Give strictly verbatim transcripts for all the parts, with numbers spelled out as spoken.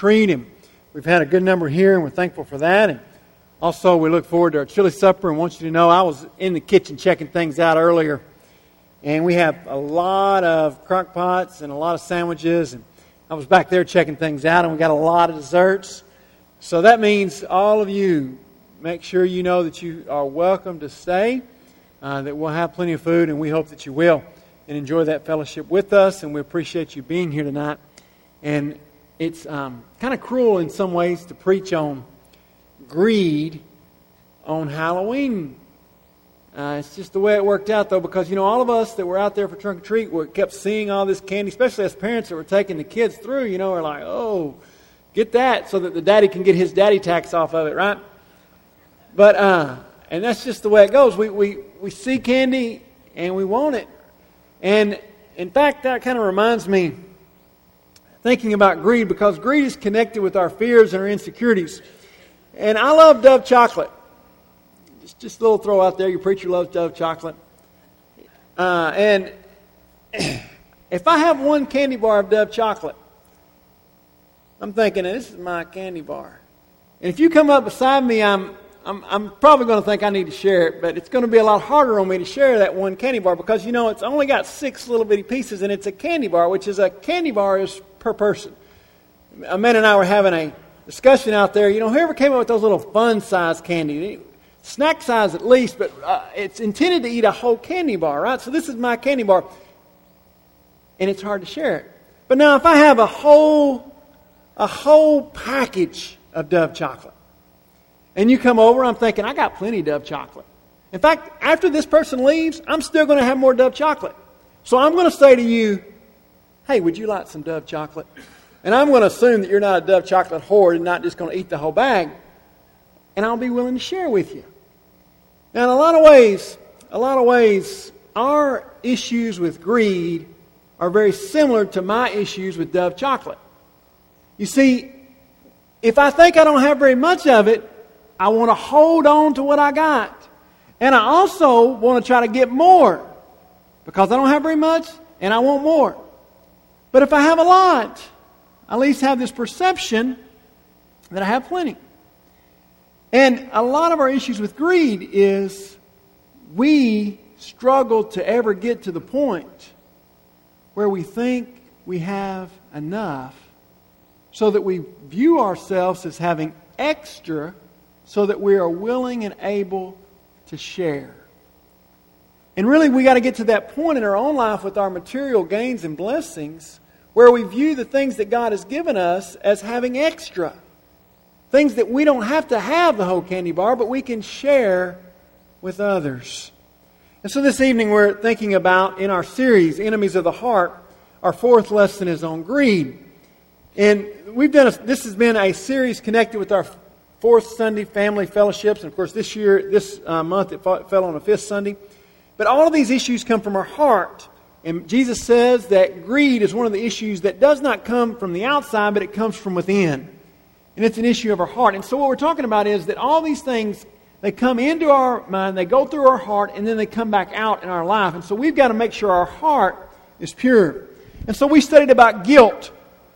treat, and we've had a good number here, and we're thankful for that. And also, we look forward to our chili supper, and want you to know I was in the kitchen checking things out earlier, and we have a lot of crock pots and a lot of sandwiches, and I was back there checking things out, and we got a lot of desserts. So that means all of you, make sure you know that you are welcome to stay, uh, that we'll have plenty of food, and we hope that you will, and enjoy that fellowship with us, and we appreciate you being here tonight. And it's um, kind of cruel in some ways to preach on greed on Halloween. Uh, it's just the way it worked out, though, because, you know, all of us that were out there for trunk or treat were kept seeing all this candy, especially as parents that were taking the kids through, you know, are like, oh, get that so that the daddy can get his daddy tax off of it, right? But, uh, and that's just the way it goes. We, we, we see candy and we want it. And, in fact, that kind of reminds me, thinking about greed, because greed is connected with our fears and our insecurities. And I love Dove chocolate. Just, just a little throw out there. Your preacher loves Dove chocolate. Uh, and if I have one candy bar of Dove chocolate, I'm thinking, this is my candy bar. And if you come up beside me, I'm I'm, I'm probably going to think I need to share it, but it's going to be a lot harder on me to share that one candy bar because, you know, it's only got six little bitty pieces, and it's a candy bar, which is a candy bar is per person. Amanda and I were having a discussion out there. You know, whoever came up with those little fun-size candy, snack size at least, but uh, it's intended to eat a whole candy bar, right? So this is my candy bar, and it's hard to share it. But now if I have a whole, a whole package of Dove chocolate, and you come over, I'm thinking, I got plenty of Dove chocolate. In fact, after this person leaves, I'm still going to have more Dove chocolate. So I'm going to say to you, hey, would you like some Dove chocolate? And I'm going to assume that you're not a Dove chocolate hoard and not just going to eat the whole bag. And I'll be willing to share with you. Now, in a lot of ways, a lot of ways, our issues with greed are very similar to my issues with Dove chocolate. You see, if I think I don't have very much of it, I want to hold on to what I got. And I also want to try to get more because I don't have very much and I want more. But if I have a lot, I at least have this perception that I have plenty. And a lot of our issues with greed is we struggle to ever get to the point where we think we have enough so that we view ourselves as having extra so that we are willing and able to share. And really, we got to get to that point in our own life with our material gains and blessings where we view the things that God has given us as having extra. Things that we don't have to have the whole candy bar, but we can share with others. And so this evening we're thinking about, in our series, Enemies of the Heart, our fourth lesson is on greed. And we've done a, this has been a series connected with our fourth Sunday family fellowships. And of course this year, this uh, month, it fell on a fifth Sunday. But all of these issues come from our heart. And Jesus says that greed is one of the issues that does not come from the outside, but it comes from within. And it's an issue of our heart. And so what we're talking about is that all these things, they come into our mind, they go through our heart, and then they come back out in our life. And so we've got to make sure our heart is pure. And so we studied about guilt.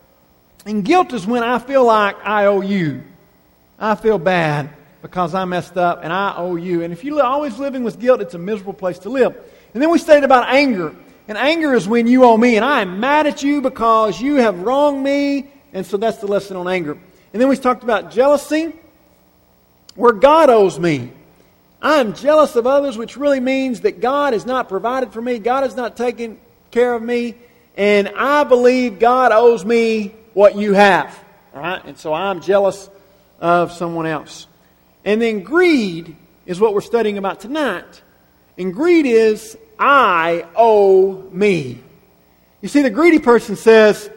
And guilt is when I feel like I owe you. I feel bad because I messed up and I owe you. And if you're always living with guilt, it's a miserable place to live. And then we studied about anger. And anger is when you owe me and I am mad at you because you have wronged me. And so that's the lesson on anger. And then we talked about jealousy, where God owes me. I am jealous of others, which really means that God has not provided for me. God has not taken care of me. And I believe God owes me what you have. All right? And so I'm jealous of someone else. And then greed is what we're studying about tonight. And greed is, I owe me. You see, the greedy person says,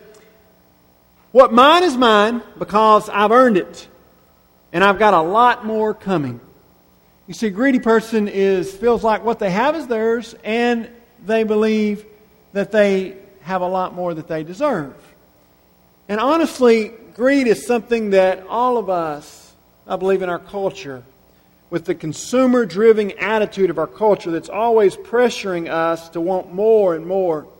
what mine is mine because I've earned it. And I've got a lot more coming. You see, a greedy person is feels like what they have is theirs, and they believe that they have a lot more that they deserve. And honestly, greed is something that all of us, I believe in our culture, with the consumer-driven attitude of our culture that's always pressuring us to want more and more.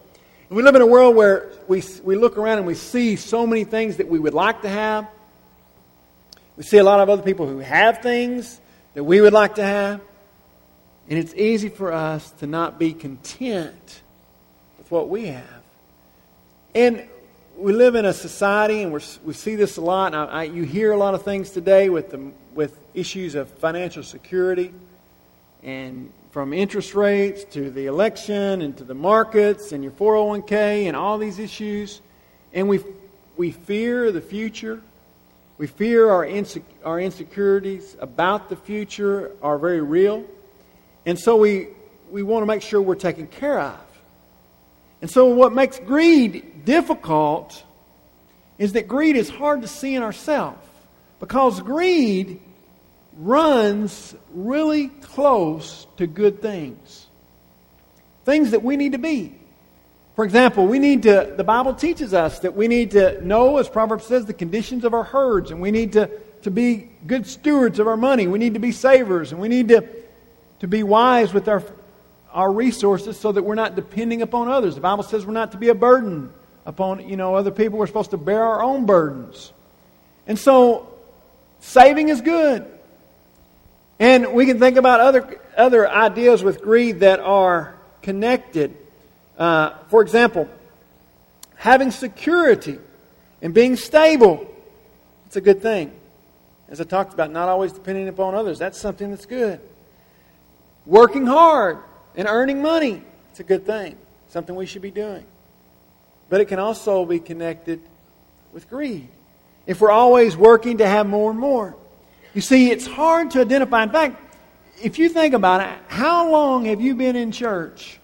And we live in a world where we, we look around and we see so many things that we would like to have. We see a lot of other people who have things that we would like to have. And it's easy for us to not be content with what we have. And we live in a society, and we're, we see this a lot. And I, I, you hear a lot of things today with the, with issues of financial security, and from interest rates to the election and to the markets and your four oh one k and all these issues. And we we fear the future. We fear our inse- our insecurities about the future are very real. And so we, we want to make sure we're taken care of. And so what makes greed difficult is that greed is hard to see in ourselves. Because greed runs really close to good things. Things that we need to be. For example, we need to, the Bible teaches us that we need to know, as Proverbs says, the conditions of our herds. And we need to, to be good stewards of our money. We need to be savers. And we need to, to be wise with our, our resources so that we're not depending upon others. The Bible says we're not to be a burden upon, you know, other people. We're supposed to bear our own burdens. And so, saving is good. And we can think about other other ideas with greed that are connected. Uh, for example, having security and being stable. It's a good thing. As I talked about, not always depending upon others. That's something that's good. Working hard and earning money. It's a good thing. Something we should be doing. But it can also be connected with greed. If we're always working to have more and more. You see, it's hard to identify. In fact, if you think about it, how long have you been in church?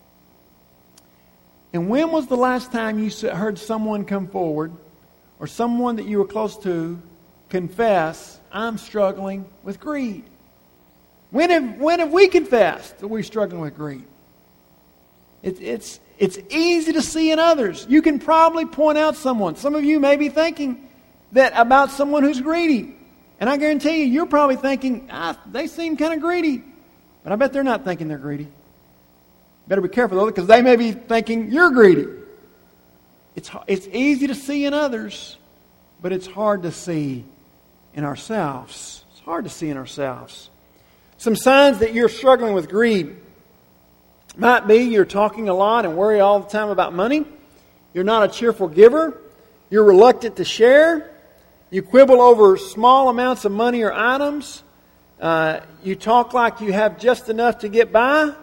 And when was the last time you heard someone come forward, or someone that you were close to, confess, I'm struggling with greed? When have, when have we confessed that we're struggling with greed? It, it's, it's easy to see in others. You can probably point out someone. Some of you may be thinking that about someone who's greedy. And I guarantee you, you're probably thinking, ah, they seem kind of greedy. But I bet they're not thinking they're greedy. Better be careful, though, because they may be thinking you're greedy. It's, it's easy to see in others, but it's hard to see in ourselves. It's hard to see in ourselves. Some signs that you're struggling with greed might be you're talking a lot and worry all the time about money. You're not a cheerful giver. You're reluctant to share. You quibble over small amounts of money or items. Uh, you talk like you have just enough to get by.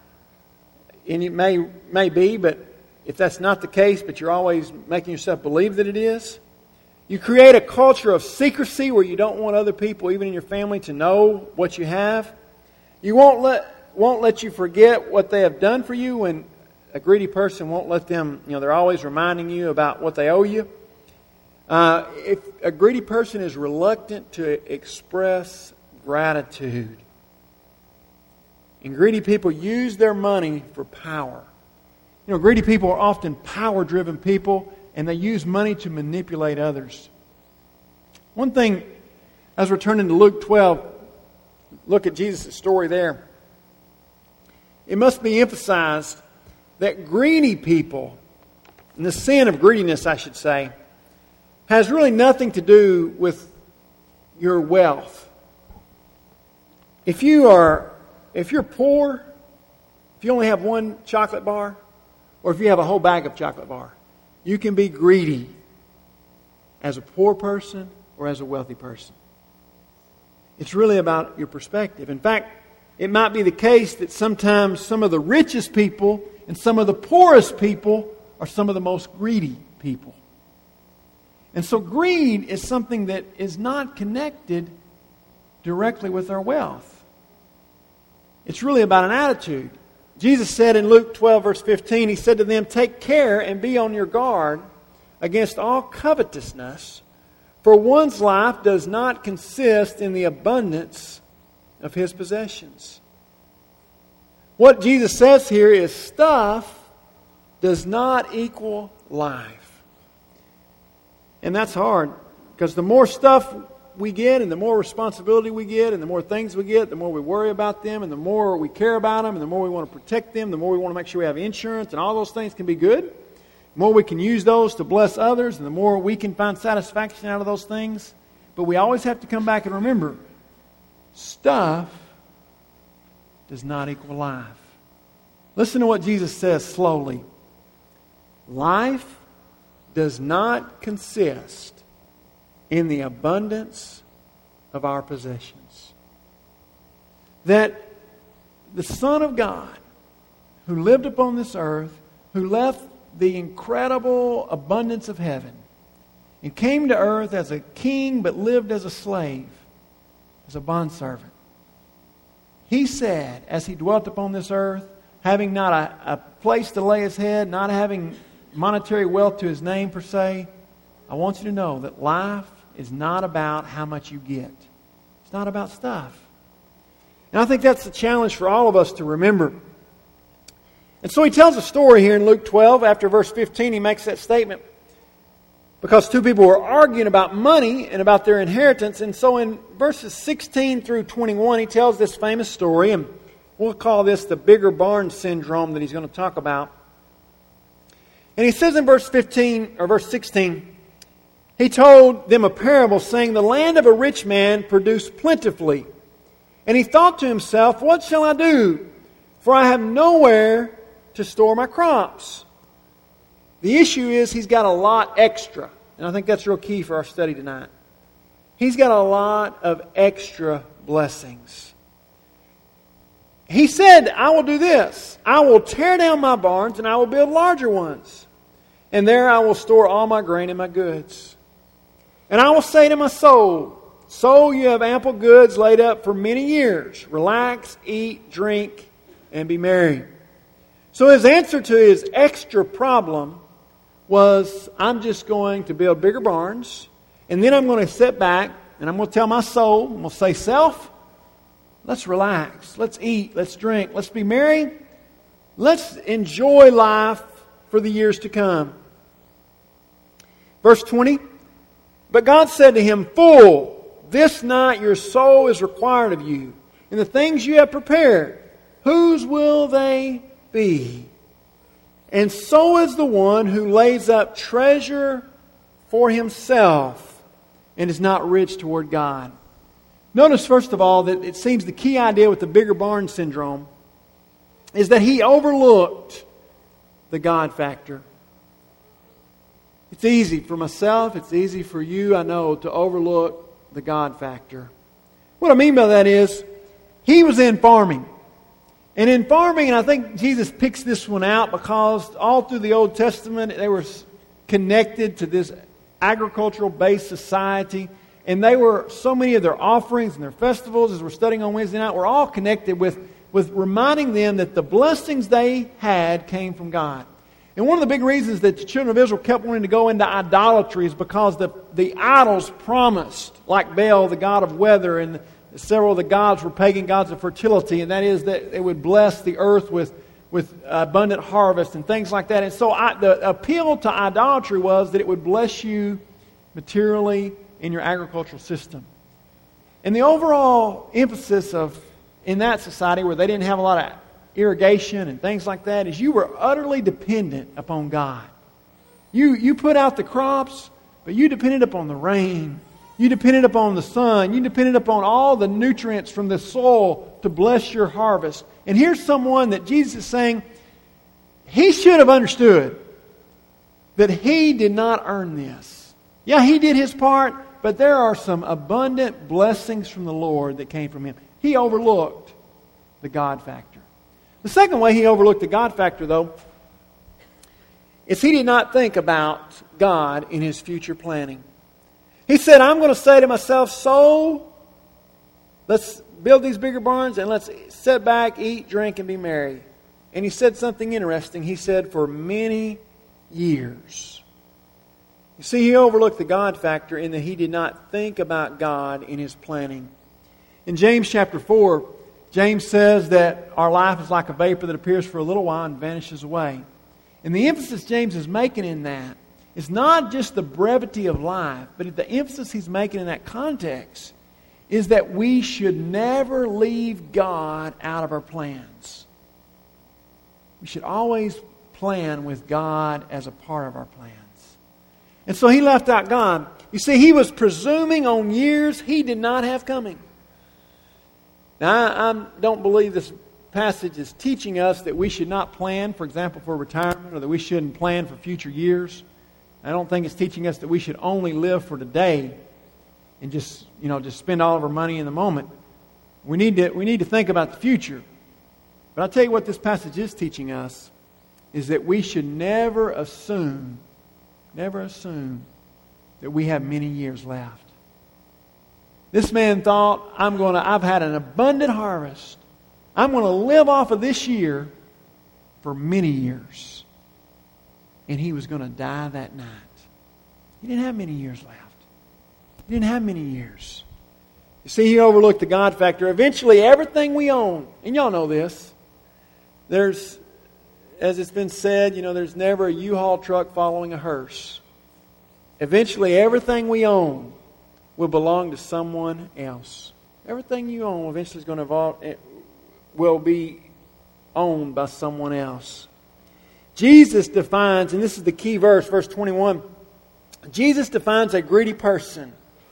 And it may, may be, but if that's not the case, but you're always making yourself believe that it is. You create a culture of secrecy where you don't want other people, even in your family, to know what you have. You won't let, won't let you forget what they have done for you, when a greedy person won't let them, you know, they're always reminding you about what they owe you. Uh, if a greedy person is reluctant to express gratitude. And greedy people use their money for power. You know, greedy people are often power-driven people, and they use money to manipulate others. One thing, as we're turning to Luke twelve, look at Jesus' story there. It must be emphasized that greedy people, and the sin of greediness, I should say, has really nothing to do with your wealth. If you are, if you're poor, if you only have one chocolate bar, or if you have a whole bag of chocolate bar, you can be greedy as a poor person or as a wealthy person. It's really about your perspective. In fact, it might be the case that sometimes some of the richest people and some of the poorest people are some of the most greedy people. And so greed is something that is not connected directly with our wealth. It's really about an attitude. Jesus said in Luke twelve, verse fifteen, He said to them, "Take care and be on your guard against all covetousness, for one's life does not consist in the abundance of his possessions." What Jesus says here is stuff does not equal life. And that's hard, because the more stuff we get and the more responsibility we get and the more things we get, the more we worry about them and the more we care about them and the more we want to protect them, the more we want to make sure we have insurance, and all those things can be good. The more we can use those to bless others and the more we can find satisfaction out of those things. But we always have to come back and remember, stuff does not equal life. Listen to what Jesus says slowly. Life does not consist in the abundance of our possessions. That the Son of God, who lived upon this earth, who left the incredible abundance of heaven, and came to earth as a king but lived as a slave, as a bondservant. He said, as He dwelt upon this earth, having not a, a place to lay His head, not having monetary wealth to His name per se, I want you to know that life is not about how much you get. It's not about stuff. And I think that's the challenge for all of us to remember. And so He tells a story here in Luke twelve. After verse fifteen, He makes that statement. Because two people were arguing about money and about their inheritance. And so in verses sixteen through twenty-one, He tells this famous story. And we'll call this the bigger barn syndrome that He's going to talk about. And He says in verse fifteen, or verse sixteen, He told them a parable saying, the land of a rich man produced plentifully. And he thought to himself, what shall I do? For I have nowhere to store my crops. The issue is he's got a lot extra. And I think that's real key for our study tonight. He's got a lot of extra blessings. He said, I will do this. I will tear down my barns and I will build larger ones. And there I will store all my grain and my goods. And I will say to my soul, soul, you have ample goods laid up for many years. Relax, eat, drink, and be merry. So his answer to his extra problem was, I'm just going to build bigger barns, and then I'm going to sit back, and I'm going to tell my soul, I'm going to say, self, let's relax, let's eat, let's drink, let's be merry, let's enjoy life for the years to come. Verse twenty, but God said to him, fool, this night your soul is required of you, and the things you have prepared, whose will they be? And so is the one who lays up treasure for himself and is not rich toward God. Notice, first of all, that it seems the key idea with the bigger barn syndrome is that he overlooked the God factor. It's easy for myself, it's easy for you, I know, to overlook the God factor. What I mean by that is, he was in farming. And in farming, and I think Jesus picks this one out because all through the Old Testament, they were connected to this agricultural-based society. And they were, so many of their offerings and their festivals, as we're studying on Wednesday night, were all connected with, with reminding them that the blessings they had came from God. And one of the big reasons that the children of Israel kept wanting to go into idolatry is because the, the idols promised, like Baal, the god of weather, and several of the gods were pagan gods of fertility, and that is that it would bless the earth with, with abundant harvest and things like that. And so I, the appeal to idolatry was that it would bless you materially in your agricultural system. And the overall emphasis of in that society where they didn't have a lot of irrigation and things like that is you were utterly dependent upon God. You, you put out the crops, but you depended upon the rain. You depended upon the sun. You depended upon all the nutrients from the soil to bless your harvest. And here's someone that Jesus is saying, he should have understood that he did not earn this. Yeah, he did his part, but there are some abundant blessings from the Lord that came from him. He overlooked the God factor. The second way he overlooked the God factor, though, is he did not think about God in his future planning. He said, I'm going to say to myself, soul, let's build these bigger barns and let's sit back, eat, drink, and be merry. And he said something interesting. He said, for many years. You see, he overlooked the God factor in that he did not think about God in his planning. In James chapter four, James says that our life is like a vapor that appears for a little while and vanishes away. And the emphasis James is making in that is not just the brevity of life, but the emphasis he's making in that context is that we should never leave God out of our plans. We should always plan with God as a part of our plans. And so he left out God. You see, he was presuming on years he did not have coming. Now, I, I don't believe this passage is teaching us that we should not plan, for example, for retirement, or that we shouldn't plan for future years. I don't think it's teaching us that we should only live for today and just, you know, just spend all of our money in the moment. We need to, we need to think about the future. But I'll tell you what this passage is teaching us is that we should never assume, never assume that we have many years left. This man thought, I'm going to, I've had an abundant harvest. I'm going to live off of this year for many years. And he was going to die that night. He didn't have many years left. He didn't have many years. You see, he overlooked the God factor. Eventually, everything we own, and y'all know this, there's, as it's been said, you know, there's never a U-Haul truck following a hearse. Eventually, everything we own will belong to someone else. Everything you own eventually is going to evolve, it will be owned by someone else. Jesus defines, and this is the key verse, verse twenty-one. Jesus defines a greedy person.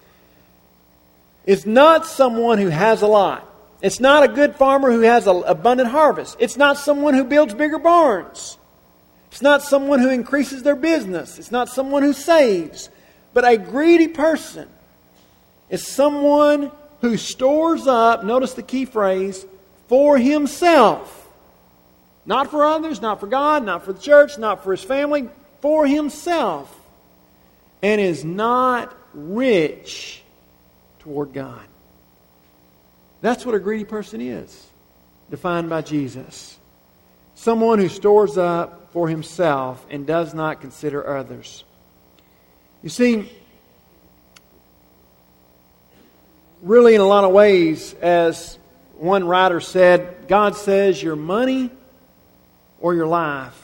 It's not someone who has a lot. It's not a good farmer who has an abundant harvest. It's not someone who builds bigger barns. It's not someone who increases their business. It's not someone who saves. But a greedy person is someone who stores up, notice the key phrase, for himself. Not for others, not for God, not for the church, not for his family, for himself. And is not rich toward God. That's what a greedy person is, defined by Jesus. Someone who stores up for himself and does not consider others. You see, really in a lot of ways, as one writer said, God says your money or your life.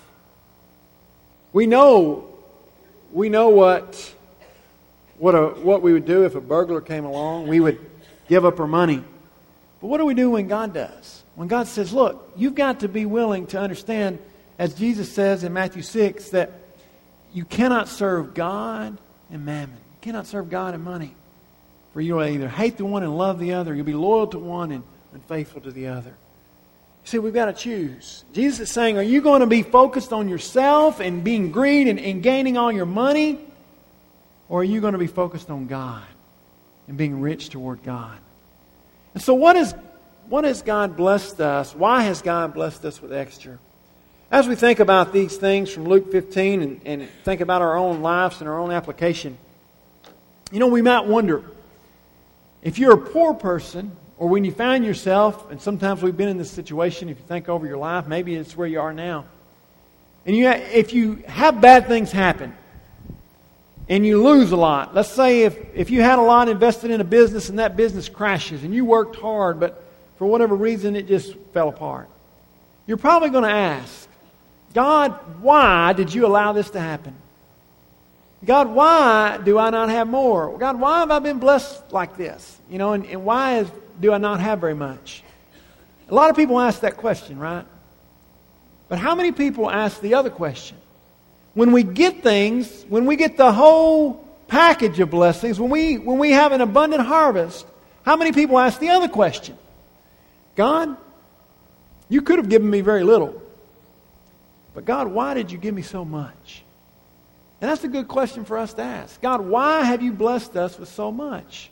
We know, we know what, what, a, what we would do if a burglar came along. We would give up our money. But what do we do when God does? When God says, look, you've got to be willing to understand, as Jesus says in Matthew six, that you cannot serve God and mammon. You cannot serve God and money. For you will either hate the one and love the other. You'll be loyal to one and unfaithful to the other. See, we've got to choose. Jesus is saying, are you going to be focused on yourself and being greedy and, and gaining all your money? Or are you going to be focused on God and being rich toward God? And so what is, what has God blessed us? Why has God blessed us with extra? As we think about these things from Luke fifteen and, and think about our own lives and our own application, you know, we might wonder, if you're a poor person, or when you find yourself, and sometimes we've been in this situation, if you think over your life, maybe it's where you are now. And you, if you have bad things happen, and you lose a lot. Let's say if, if you had a lot invested in a business and that business crashes, and you worked hard, but for whatever reason it just fell apart. You're probably going to ask, God, why did you allow this to happen? God, why do I not have more? God, why have I been blessed like this? You know, and, and why is, do I not have very much? A lot of people ask that question, right? But how many people ask the other question? When we get things, when we get the whole package of blessings, when we when we have an abundant harvest, how many people ask the other question? God, you could have given me very little. But God, why did you give me so much? And that's a good question for us to ask. God, why have you blessed us with so much?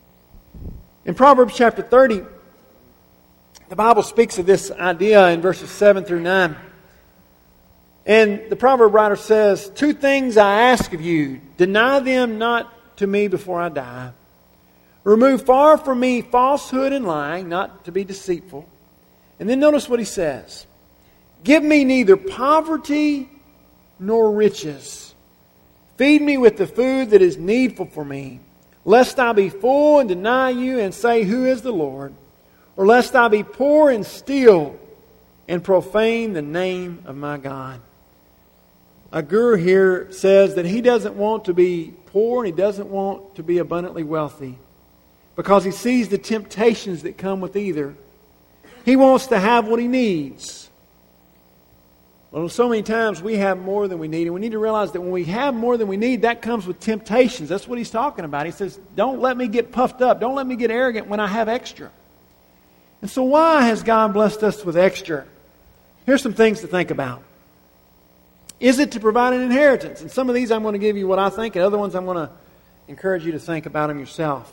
In Proverbs chapter thirty, the Bible speaks of this idea in verses seven through nine. And the proverb writer says, two things I ask of you, deny them not to me before I die. Remove far from me falsehood and lying, not to be deceitful. And then notice what he says. Give me neither poverty nor riches. Feed me with the food that is needful for me, lest I be full and deny you and say, who is the Lord? Or lest I be poor and steal and profane the name of my God. Agur here says that he doesn't want to be poor and he doesn't want to be abundantly wealthy because he sees the temptations that come with either. He wants to have what he needs. Well, so many times we have more than we need, and we need to realize that when we have more than we need, that comes with temptations. That's what he's talking about. He says, don't let me get puffed up. Don't let me get arrogant when I have extra. And so why has God blessed us with extra? Here's some things to think about. Is it to provide an inheritance? And some of these I'm going to give you what I think, and other ones I'm going to encourage you to think about them yourself.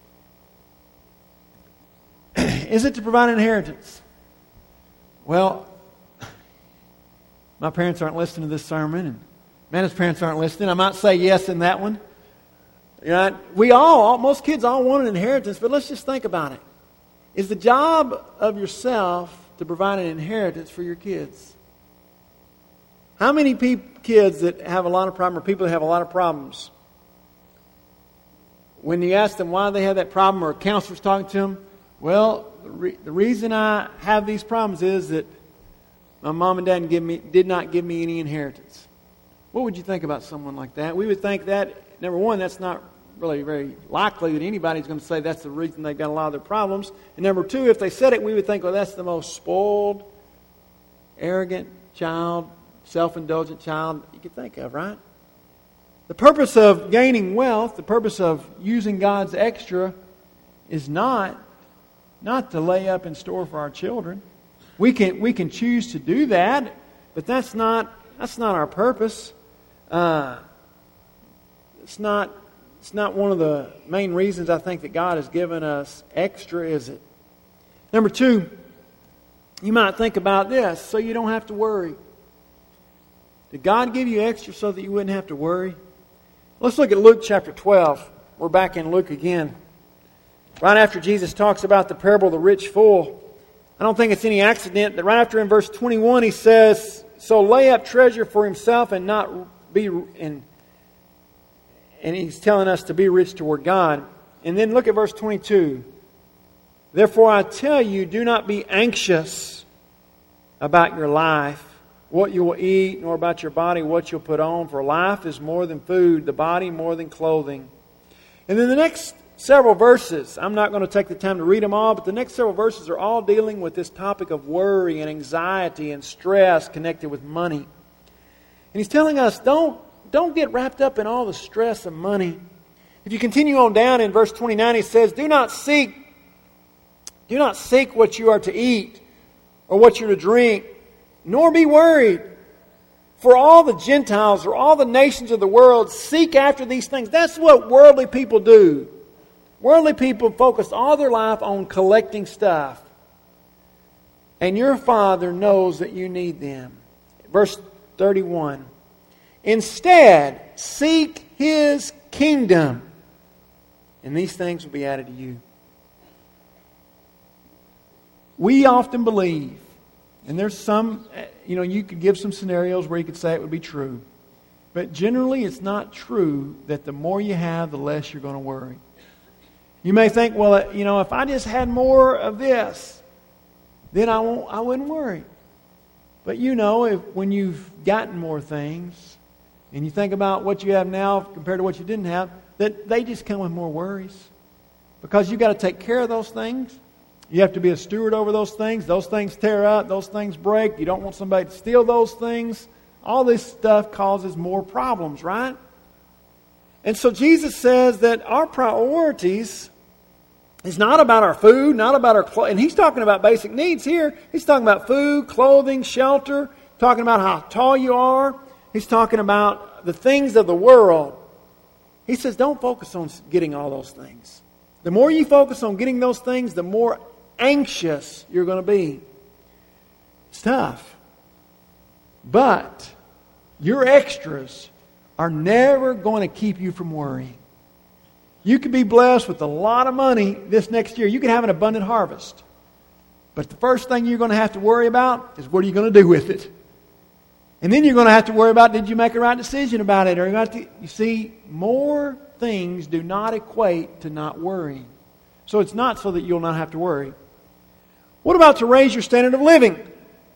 Is it to provide an inheritance? Well, my parents aren't listening to this sermon, and Amanda's parents aren't listening. I might say yes in that one. You know, we all, most kids all want an inheritance, but let's just think about it. Is the job of yourself to provide an inheritance for your kids? How many pe- kids that have a lot of problems, or people that have a lot of problems, when you ask them why they have that problem, or a counselor's talking to them, well, the, re- the reason I have these problems is that my mom and dad give me, did not give me any inheritance. What would you think about someone like that? We would think that, number one, that's not really very likely that anybody's going to say that's the reason they've got a lot of their problems. And number two, if they said it, we would think, well, that's the most spoiled, arrogant child, self-indulgent child you could think of, right? The purpose of gaining wealth, the purpose of using God's extra is not, not to lay up in store for our children. We can we can choose to do that, but that's not that's not our purpose. Uh, it's not it's not one of the main reasons I think that God has given us extra, is it? Number two, you might think about this, so you don't have to worry. Did God give you extra so that you wouldn't have to worry? Let's look at Luke chapter twelve. We're back in Luke again. Right after Jesus talks about the parable of the rich fool, I don't think it's any accident that right after in verse twenty-one he says, so lay up treasure for himself and not be, and, and he's telling us to be rich toward God. And then look at verse twenty-two. Therefore I tell you, do not be anxious about your life, what you will eat, nor about your body, what you'll put on. For life is more than food, the body more than clothing. And then the next several verses, I'm not going to take the time to read them all, but the next several verses are all dealing with this topic of worry and anxiety and stress connected with money. And he's telling us, don't, don't get wrapped up in all the stress of money. If you continue on down in verse twenty-nine, he says, do not seek, do not seek what you are to eat or what you're to drink, nor be worried. For all the Gentiles or all the nations of the world seek after these things. That's what worldly people do. Worldly people focus all their life on collecting stuff. And your Father knows that you need them. Verse thirty-one. Instead, seek His kingdom, and these things will be added to you. We often believe, and there's some, you know, you could give some scenarios where you could say it would be true. But generally it's not true that the more you have, the less you're going to worry. You may think, well, you know, if I just had more of this, then I won't, I wouldn't worry. But you know, if when you've gotten more things, and you think about what you have now compared to what you didn't have, that they just come with more worries. Because you've got to take care of those things. You have to be a steward over those things. Those things tear up. Those things break. You don't want somebody to steal those things. All this stuff causes more problems, right? And so Jesus says that our priorities is not about our food, not about our clothes. And He's talking about basic needs here. He's talking about food, clothing, shelter. Talking about how tall you are. He's talking about the things of the world. He says don't focus on getting all those things. The more you focus on getting those things, the more anxious you're going to be. It's tough. But your extras are never going to keep you from worrying. You could be blessed with a lot of money this next year. You can have an abundant harvest. But the first thing you're going to have to worry about is what are you going to do with it? And then you're going to have to worry about, did you make a right decision about it? Or you, have to, you see, more things do not equate to not worrying. So it's not so that you'll not have to worry. What about to raise your standard of living?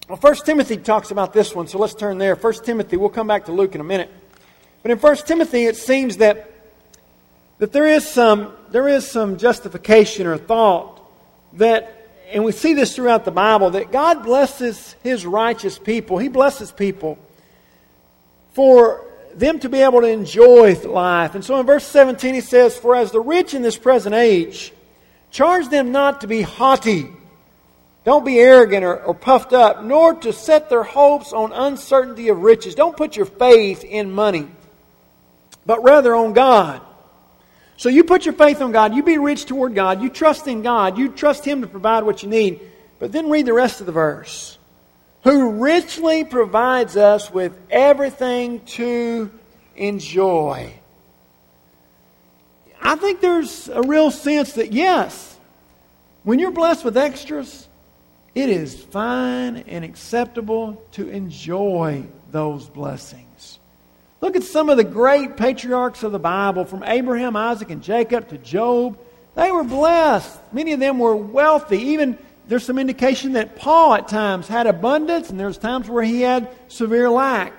Well, First Timothy talks about this one, so let's turn there. First Timothy, we'll come back to Luke in a minute. But in First Timothy, it seems that, that there is some there is some justification or thought that, and we see this throughout the Bible, that God blesses His righteous people. He blesses people for them to be able to enjoy life. And so in verse seventeen He says, "For as the rich in this present age, charge them not to be haughty, don't be arrogant or, or puffed up, nor to set their hopes on uncertainty of riches." Don't put your faith in money, but rather on God. So you put your faith on God, you be rich toward God, you trust in God, you trust Him to provide what you need. But then read the rest of the verse. "Who richly provides us with everything to enjoy." I think there's a real sense that, yes, when you're blessed with extras, it is fine and acceptable to enjoy those blessings. Look at some of the great patriarchs of the Bible, from Abraham, Isaac, and Jacob to Job. They were blessed. Many of them were wealthy. Even there's some indication that Paul at times had abundance, and there's times where he had severe lack.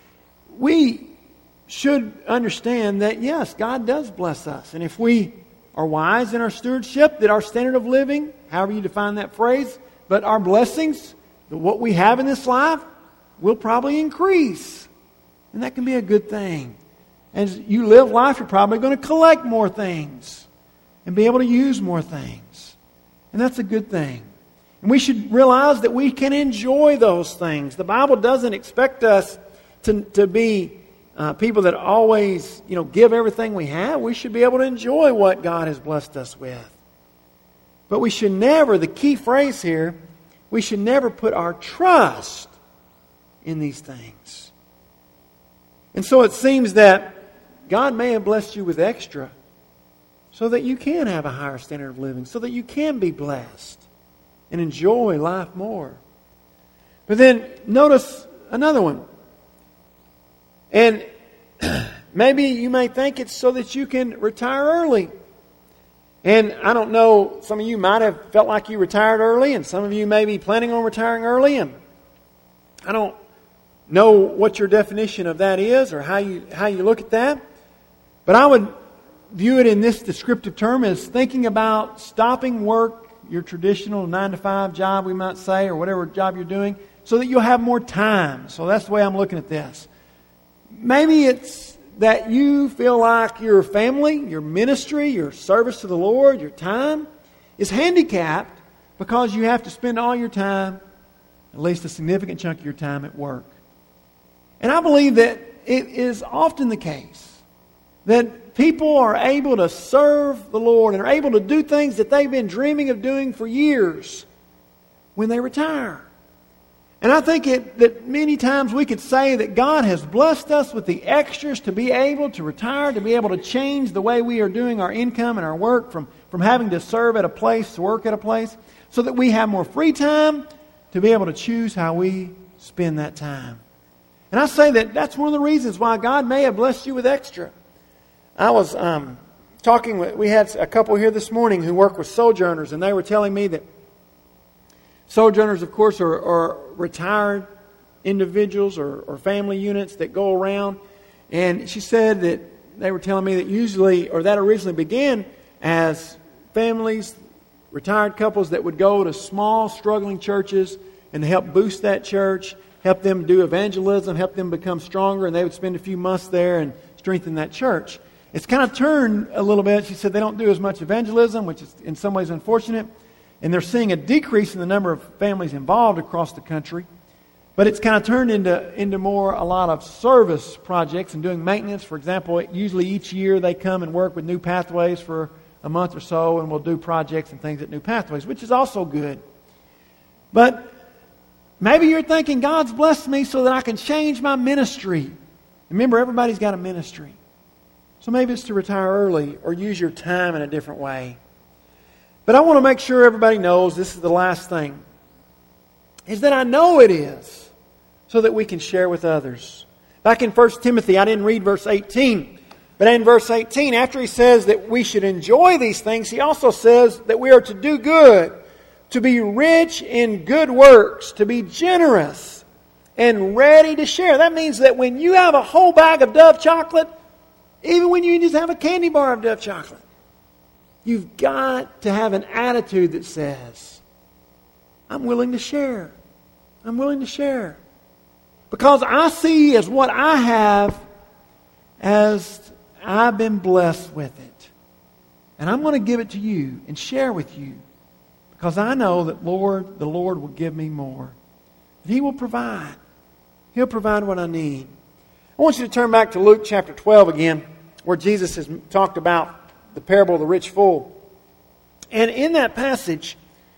We should understand that, yes, God does bless us. And if we are wise in our stewardship, that our standard of living, however you define that phrase, but our blessings, what we have in this life, will probably increase. And that can be a good thing. As you live life, you're probably going to collect more things and be able to use more things. And that's a good thing. And we should realize that we can enjoy those things. The Bible doesn't expect us to, to be uh, people that always, you know, give everything we have. We should be able to enjoy what God has blessed us with. But we should never, the key phrase here, we should never put our trust in these things. And so it seems that God may have blessed you with extra so that you can have a higher standard of living, so that you can be blessed and enjoy life more. But then notice another one. And maybe you may think it's so that you can retire early. And I don't know, some of you might have felt like you retired early, and some of you may be planning on retiring early, and I don't know what your definition of that is or how you how you look at that. But I would view it in this descriptive term as thinking about stopping work, your traditional nine to five job, we might say, or whatever job you're doing, so that you'll have more time. So that's the way I'm looking at this. Maybe it's that you feel like your family, your ministry, your service to the Lord, your time is handicapped because you have to spend all your time, at least a significant chunk of your time, at work. And I believe that it is often the case that people are able to serve the Lord and are able to do things that they've been dreaming of doing for years when they retire. And I think it, that many times we could say that God has blessed us with the extras to be able to retire, to be able to change the way we are doing our income and our work from, from having to serve at a place to work at a place, so that we have more free time to be able to choose how we spend that time. And I say that that's one of the reasons why God may have blessed you with extra. I was um, talking with, we had a couple here this morning who work with sojourners, and they were telling me that sojourners, of course, are, are retired individuals or, or family units that go around. And she said that they were telling me that usually, or that originally began as families, retired couples that would go to small, struggling churches and help boost that church, help them do evangelism, help them become stronger, and they would spend a few months there and strengthen that church. It's kind of turned a little bit. She said they don't do as much evangelism, which is in some ways unfortunate. And they're seeing a decrease in the number of families involved across the country. But it's kind of turned into, into more a lot of service projects and doing maintenance. For example, usually each year they come and work with New Pathways for a month or so, and we'll do projects and things at New Pathways, which is also good. But maybe you're thinking, God's blessed me so that I can change my ministry. Remember, everybody's got a ministry. So maybe it's to retire early or use your time in a different way. But I want to make sure everybody knows, this is the last thing, is that I know it is so that we can share with others. Back in First Timothy, I didn't read verse eighteen, but in verse eighteen, after he says that we should enjoy these things, he also says that we are to do good, to be rich in good works, to be generous and ready to share. That means that when you have a whole bag of Dove chocolate, even when you just have a candy bar of Dove chocolate, you've got to have an attitude that says, I'm willing to share. I'm willing to share. Because I see as what I have as I've been blessed with it. And I'm going to give it to you and share with you. Because I know that Lord, the Lord will give me more. He will provide. He'll provide what I need. I want you to turn back to Luke chapter twelve again, where Jesus has talked about the parable of the rich fool. And in that passage,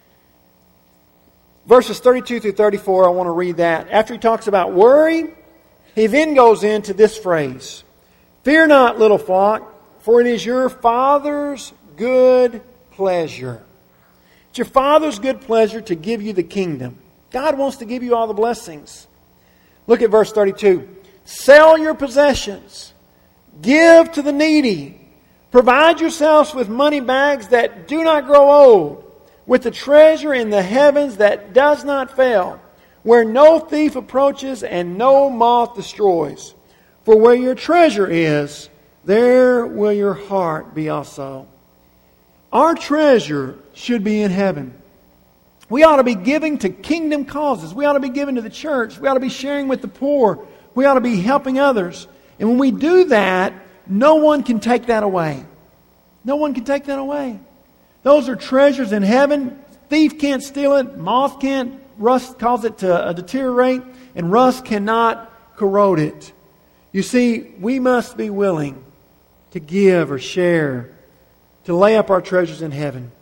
verses thirty-two through thirty-four, I want to read that. After he talks about worry, he then goes into this phrase, Fear not, little flock, for it is your Father's good pleasure. It's your Father's good pleasure to give you the kingdom. God wants to give you all the blessings. Look at verse thirty-two. Sell your possessions. Give to the needy. Provide yourselves with money bags that do not grow old, with the treasure in the heavens that does not fail, where no thief approaches and no moth destroys. For where your treasure is, there will your heart be also. Our treasure should be in heaven. We ought to be giving to kingdom causes. We ought to be giving to the church. We ought to be sharing with the poor. We ought to be helping others. And when we do that, no one can take that away. No one can take that away. Those are treasures in heaven. Thief can't steal it. Moth can't. Rust cause it to uh, deteriorate. And rust cannot corrode it. You see, we must be willing to give or share, to lay up our treasures in heaven.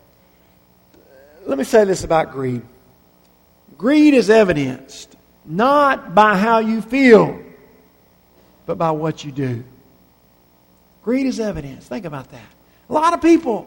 Let me say this about greed. Greed is evidenced not by how you feel, but by what you do. Greed is evidenced. Think about that. A lot of people,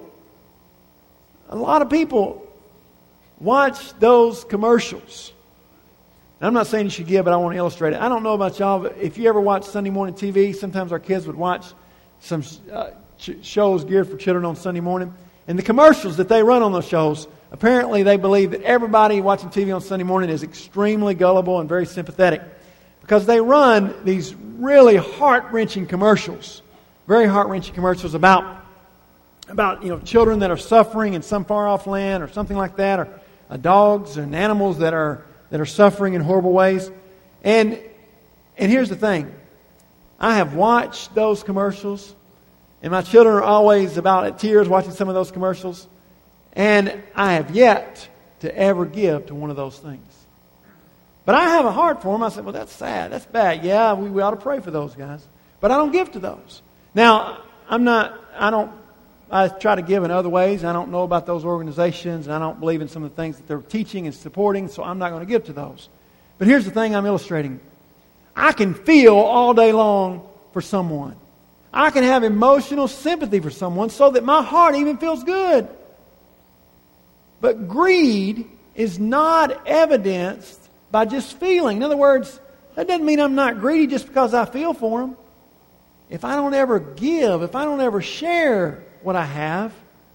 a lot of people watch those commercials. And I'm not saying you should give, but I want to illustrate it. I don't know about y'all, but if you ever watch Sunday morning T V, sometimes our kids would watch some uh, ch- shows geared for children on Sunday morning. And the commercials that they run on those shows, apparently they believe that everybody watching T V on Sunday morning is extremely gullible and very sympathetic. Because they run these really heart-wrenching commercials. Very heart-wrenching commercials about, about you know, children that are suffering in some far-off land or something like that. Or uh, dogs and animals that are that are suffering in horrible ways. And, and here's the thing. I have watched those commercials. And my children are always about at tears watching some of those commercials. And I have yet to ever give to one of those things. But I have a heart for them. I said, well, that's sad. That's bad. Yeah, we, we ought to pray for those guys. But I don't give to those. Now, I'm not, I don't, I try to give in other ways. I don't know about those organizations. And I don't believe in some of the things that they're teaching and supporting. So I'm not going to give to those. But here's the thing I'm illustrating. I can feel all day long for someone. I can have emotional sympathy for someone so that my heart even feels good. But greed is not evidenced by just feeling. In other words, that doesn't mean I'm not greedy just because I feel for them. If I don't ever give, if I don't ever share what I have,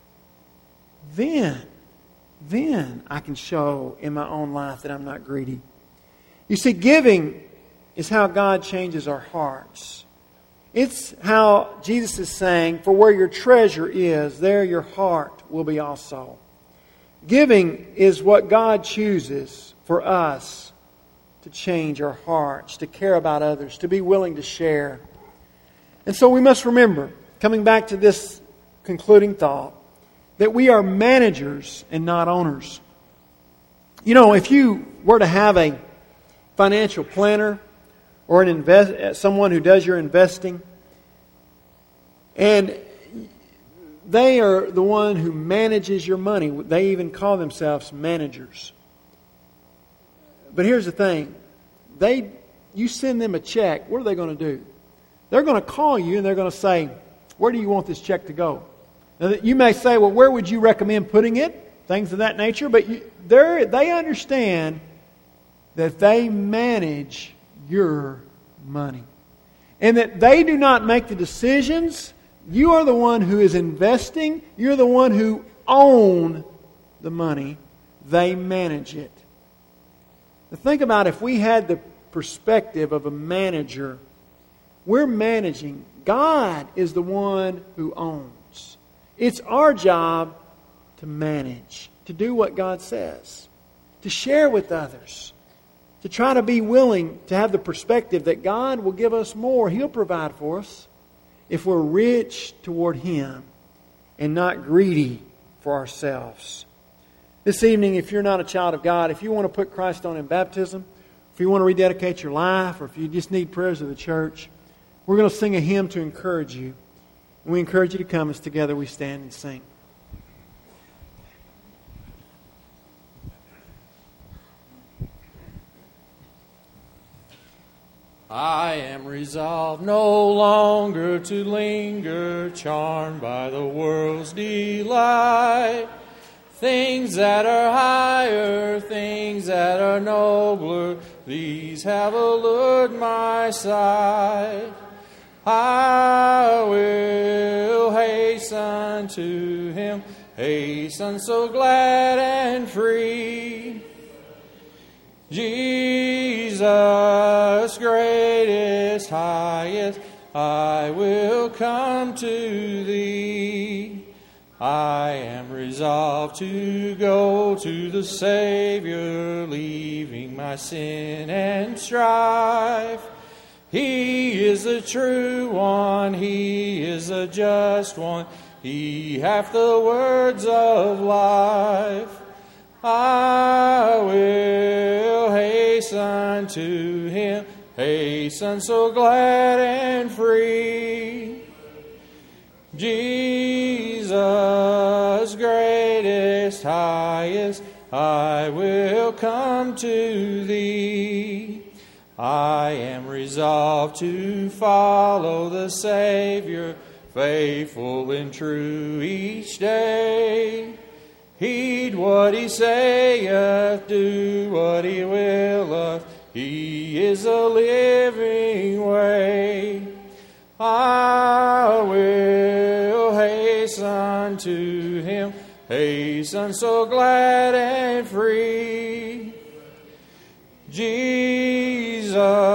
then, then I can show in my own life that I'm not greedy. You see, giving is how God changes our hearts. It's how Jesus is saying, for where your treasure is, there your heart will be also. Giving is what God chooses for us to change our hearts, to care about others, to be willing to share. And so we must remember, coming back to this concluding thought, that we are managers and not owners. You know, if you were to have a financial planner or an invest, someone who does your investing, and they are the one who manages your money. They even call themselves managers. But here's the thing. They, you send them a check, what are they going to do? They're going to call you and they're going to say, where do you want this check to go? Now, you may say, well, where would you recommend putting it? Things of that nature. But you, they understand that they manage your money. And that they do not make the decisions. You are the one who is investing. You're the one who own the money. they manage it. Now think about if we had the perspective of a manager. We're managing. God is the one who owns. It's our job to manage, to do what God says, to share with others, to try to be willing to have the perspective that God will give us more. He'll provide for us if we're rich toward Him and not greedy for ourselves. This evening, if you're not a child of God, if you want to put Christ on in baptism, if you want to rededicate your life, or if you just need prayers of the church, we're going to sing a hymn to encourage you. And we encourage you to come as together we stand and sing. I am resolved no longer to linger, charmed by the world's delight. Things that are higher, things that are nobler, these have allured my sight. I will hasten to Him, hasten so glad and free. Jesus, greatest, highest, I will come to Thee. I am resolved to go to the Savior, leaving my sin and strife. He is the true one, He is the just one, He hath the words of life. I will hasten to Him, hasten so glad and free. Jesus, greatest, highest, I will come to Thee. I am resolved to follow the Savior, faithful and true each day. Heed what He saith, do what He willeth, He is a living way. I will hasten to Him, hasten so glad and free. Jesus,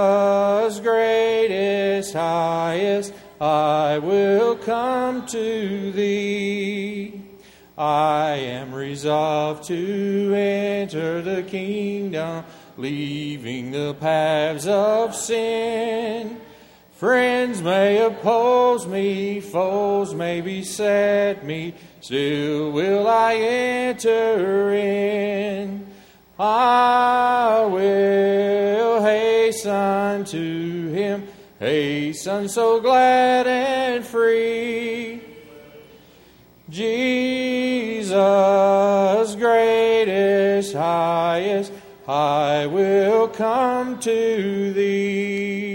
greatest, highest, I will come to Thee. I am resolved to enter the kingdom, leaving the paths of sin. Friends may oppose me, foes may beset me, still will I enter in. I will hasten to Him, hasten so glad and free. Jesus, greatest, highest, I will come to Thee.